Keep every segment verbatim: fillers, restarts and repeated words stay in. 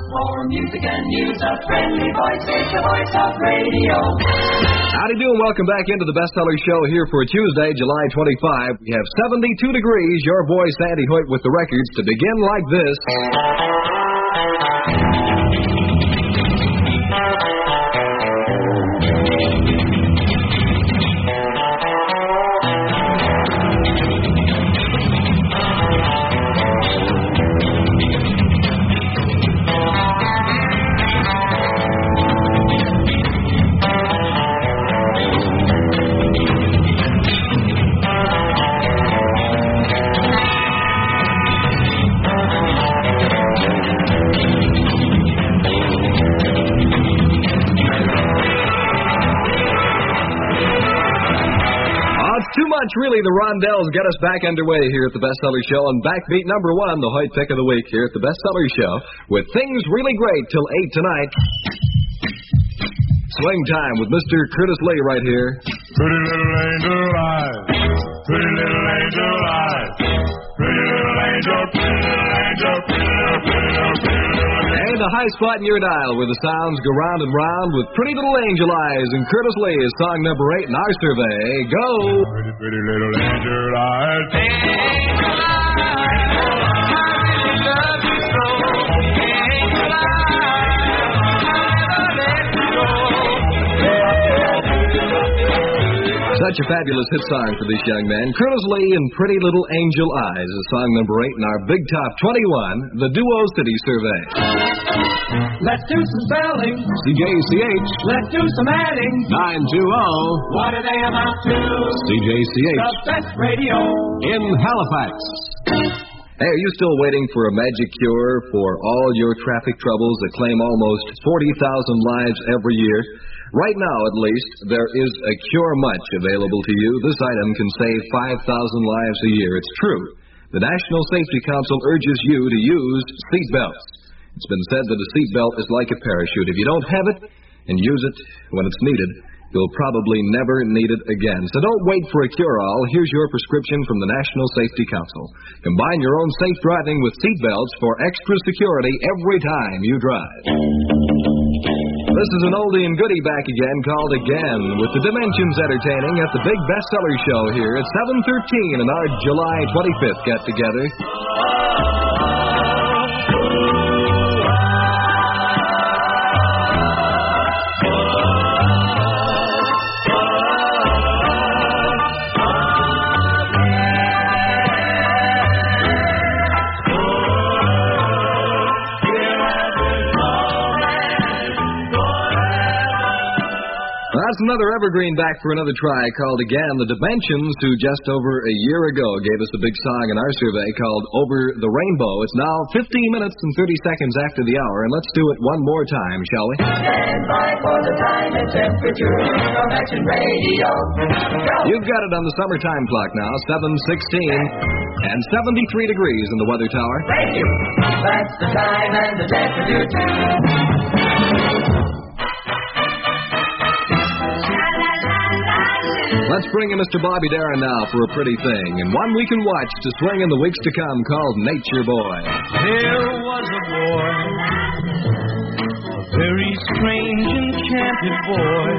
For music and news, a friendly voice, it's the voice of radio. Howdy do, and welcome back into the Bestseller Show here for Tuesday, July twenty-fifth. We have seventy-two degrees. Your boy Sandy Hoyt with the records to begin like this. Really, the Rondells get us back underway here at the Bestseller Show, and backbeat number one, the Hoyt Pick of the Week here at the Bestseller Show, with Things Really Great till eight tonight. Swing time with Mister Curtis Lee right here. Pretty little angel eyes, pretty little angel eyes, pretty little angel, pretty little angel, pretty little, pretty little, pretty little angel. And the high spot in your dial where the sounds go round and round with Pretty Little Angel Eyes, and Curtis Lee is song number eight in our survey. Go! Pretty, pretty little angel eyes. Angel eyes, I really love you so. Angel eyes, I'll never let you go. Such a fabulous hit song for this young man. Curtis Lee and Pretty Little Angel Eyes is song number eight in our Big Top twenty-one, the Duo City Survey. Let's do some spelling. C J C H. Let's do some adding. nine two zero. What do they amount to? C J C H. The best radio in Halifax. Hey, are you still waiting for a magic cure for all your traffic troubles that claim almost forty thousand lives every year? Right now, at least, there is a cure much available to you. This item can save five thousand lives a year. It's true. The National Safety Council urges you to use seat belts. It's been said that a seat belt is like a parachute. If you don't have it and use it when it's needed, you'll probably never need it again. So don't wait for a cure-all. Here's your prescription from the National Safety Council. Combine your own safe driving with seat belts for extra security every time you drive. This is an oldie and goodie back again, called Again, with the Dimensions entertaining at the Big Bestseller Show here at seven thirteen in our July twenty-fifth get-together. That's another evergreen back for another try called Again. The Dimensions, who just over a year ago gave us a big song in our survey called Over the Rainbow. It's now fifteen minutes and thirty seconds after the hour, and let's do it one more time, shall we? Stand by for the time and temperature of Action Radio. Go. You've got it on the summertime clock now, seven sixteen, and seventy-three degrees in the weather tower. Thank you. That's the time and the temperature too. Let's bring in Mister Bobby Darin now for a pretty thing, and one we can watch to swing in the weeks to come, called Nature Boy. There was a boy, a very strange, enchanted boy.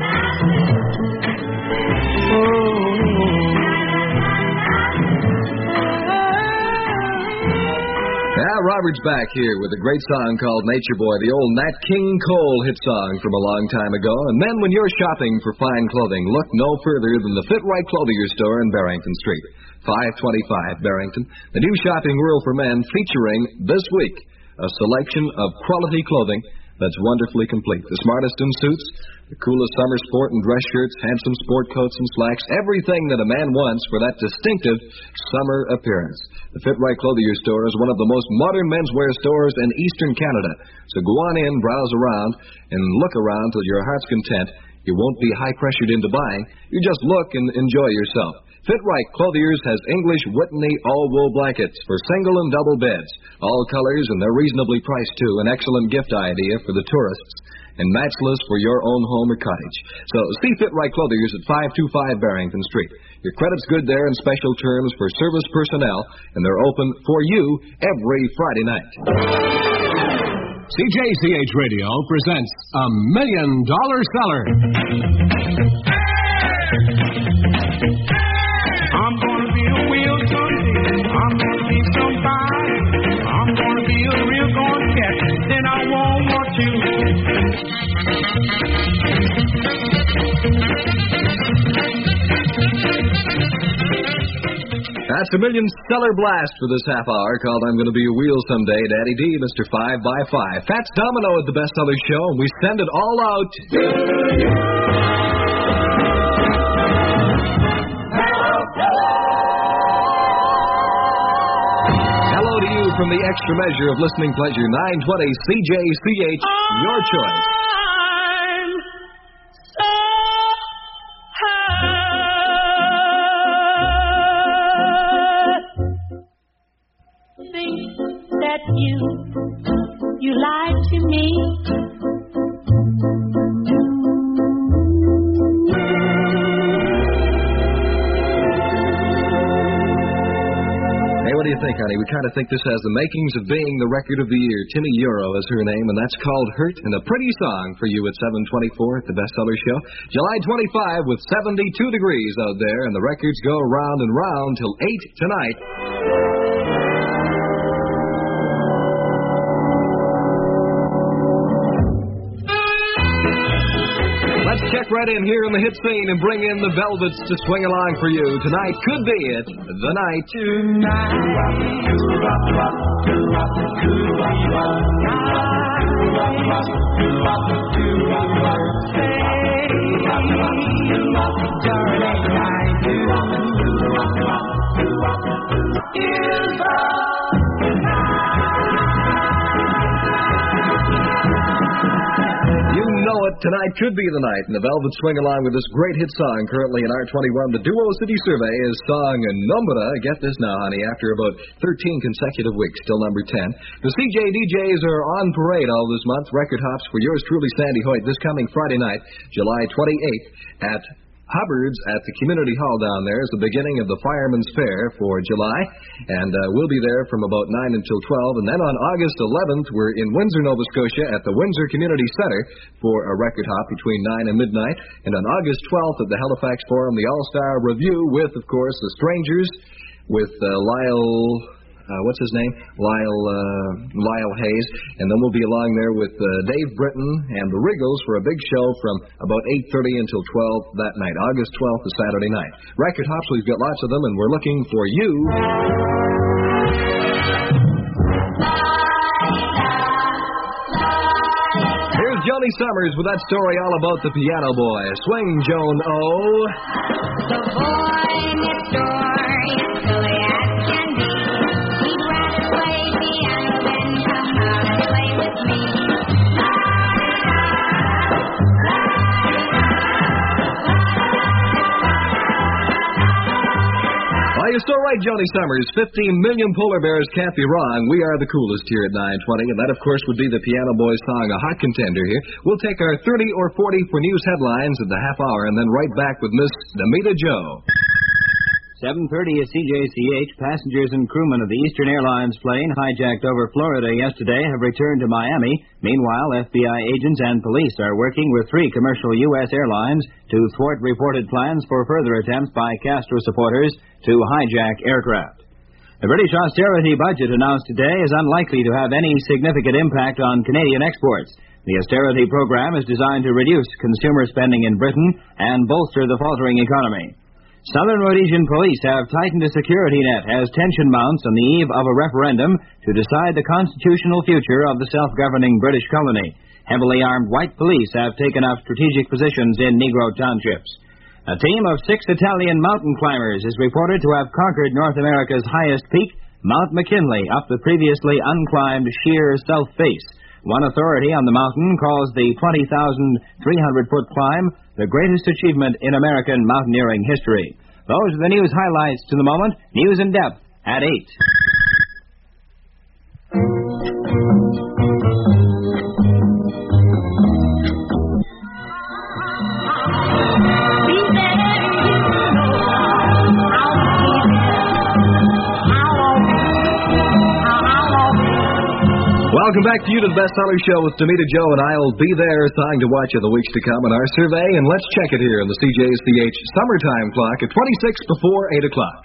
Oh. Yeah, Robert's back here with a great song called Nature Boy, the old Nat King Cole hit song from a long time ago. And then when you're shopping for fine clothing, look no further than the Fit Right Clothier store in Barrington Street, five twenty-five Barrington. The new shopping world for men, featuring this week a selection of quality clothing that's wonderfully complete. The smartest in suits, the coolest summer sport and dress shirts, handsome sport coats and slacks, everything that a man wants for that distinctive summer appearance. The Fit Right Clothier store is one of the most modern menswear stores in Eastern Canada. So go on in, browse around, and look around till your heart's content. You won't be high-pressured into buying. You just look and enjoy yourself. Fit Right Clothiers has English Whitney all-wool blankets for single and double beds. All colors, and they're reasonably priced, too. An excellent gift idea for the tourists, and matchless for your own home or cottage. So see Fit Right Clothiers at five twenty-five Barrington Street. Your credit's good there, and special terms for service personnel, and they're open for you every Friday night. C J C H Radio presents a Million Dollar Seller. I'm gonna be a wheel someday. I'm gonna be somebody. I'm gonna be a real gone cat. Then I won't want you. That's a million stellar blast for this half hour called I'm Gonna Be a Wheel Someday. Daddy D, Mister five by five. Fats Domino at the Best Other Show, and we send it all out. Hello to you from the extra measure of listening pleasure, nine twenty C J C H, your choice. You, you lied to me. Hey, what do you think, honey? We kind of think this has the makings of being the record of the year. Timmy Euro is her name, and that's called Hurt, and a pretty song for you at seven twenty-four at the Bestseller Show. July twenty-fifth with seventy-two degrees out there, and the records go round and round till eight tonight. Let's check right in here in the hit scene and bring in the Velvets to swing along for you. Tonight could be it, the night. You know it, tonight could be the night, and the Velvets swing along with this great hit song currently in R twenty-one. The Duo City Survey is song Nombra. Get this now, honey, after about thirteen consecutive weeks, still number ten. The C J D Js are on parade all this month. Record hops for yours truly, Sandy Hoyt, this coming Friday night, July twenty-eighth at Hubbard's at the Community Hall down there is the beginning of the Fireman's Fair for July, and uh, we'll be there from about nine until twelve. And then on August eleventh, we're in Windsor, Nova Scotia at the Windsor Community Center for a record hop between nine and midnight. And on August twelfth at the Halifax Forum, the All-Star Review with, of course, the Strangers, with uh, Lyle... Uh, what's his name? Lyle uh, Lyle Hayes. And then we'll be along there with uh, Dave Britton and the Wriggles for a big show from about eight thirty until twelve that night. August twelfth is Saturday night. Record hops, we've got lots of them, and we're looking for you. Here's Joni Summers with that story all about the piano boy. Swing, Joan O. The boy next door is silly as can be. He'd rather play piano than come out and play with me. Well, you're still right, Joni Summers. fifteen million polar bears can't be wrong. We are the coolest here at nine twenty, and that, of course, would be the Piano Boys song, a hot contender here. We'll take our thirty or forty for news headlines at the half hour, and then right back with Miss Namita Joe. seven thirty at C J C H. Passengers and crewmen of the Eastern Airlines plane hijacked over Florida yesterday have returned to Miami. Meanwhile, F B I agents and police are working with three commercial U S airlines to thwart reported plans for further attempts by Castro supporters to hijack aircraft. The British austerity budget announced today is unlikely to have any significant impact on Canadian exports. The austerity program is designed to reduce consumer spending in Britain and bolster the faltering economy. Southern Rhodesian police have tightened the security net as tension mounts on the eve of a referendum to decide the constitutional future of the self-governing British colony. Heavily armed white police have taken up strategic positions in Negro townships. A team of six Italian mountain climbers is reported to have conquered North America's highest peak, Mount McKinley, up the previously unclimbed sheer south face. One authority on the mountain calls the twenty thousand three hundred foot climb the greatest achievement in American mountaineering history. Those are the news highlights to the moment. News in depth at eight. Welcome back to you to the bestseller show with Demita Joe, and I'll be there song to watch in the weeks to come in our survey, and let's check it here in the C J C H summertime clock at twenty-six before eight o'clock.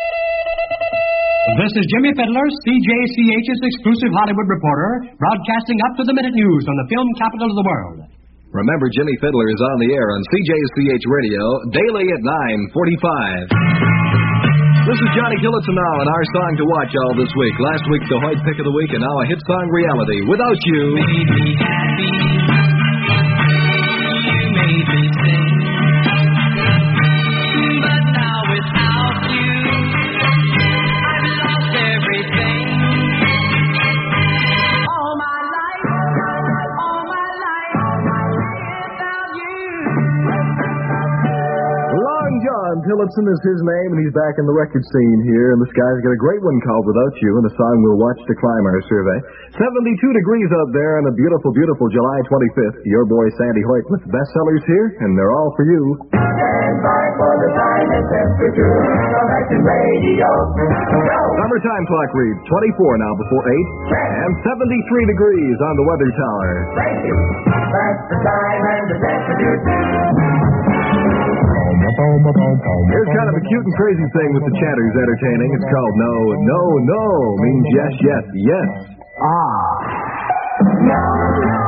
This is Jimmy Fiddler, C J C H's exclusive Hollywood reporter, broadcasting up-to-the-minute news on the film capital of the world. Remember, Jimmy Fiddler is on the air on C J C H Radio, daily at nine forty-five. This is Johnny Tillotson now, and our song to watch all this week. Last week, the Hoyt Pick of the Week, and now a hit song reality, Without You. Made me happy. You made me sing. But now without you, I've lost everything. All my life, all my life, without you. Long John Tillotson is his name, and he's back in the record scene here, and this guy's got a great one called Without You, and the song we'll watch to climb our survey. seventy-two degrees out there on a beautiful, beautiful July twenty-fifth. Your boy Sandy Hoyt with bestsellers here, and they're all for you. Stand by for the time and temperature on Action Radio. Go! Summertime clock reads twenty-four now before eight, and seventy-three degrees on the weather tower. Thank you. That's the time and the temperature. Here's kind of a cute and crazy thing with the chatters entertaining. It's called No, No, No, means yes, yes, yes. Ah. No, no.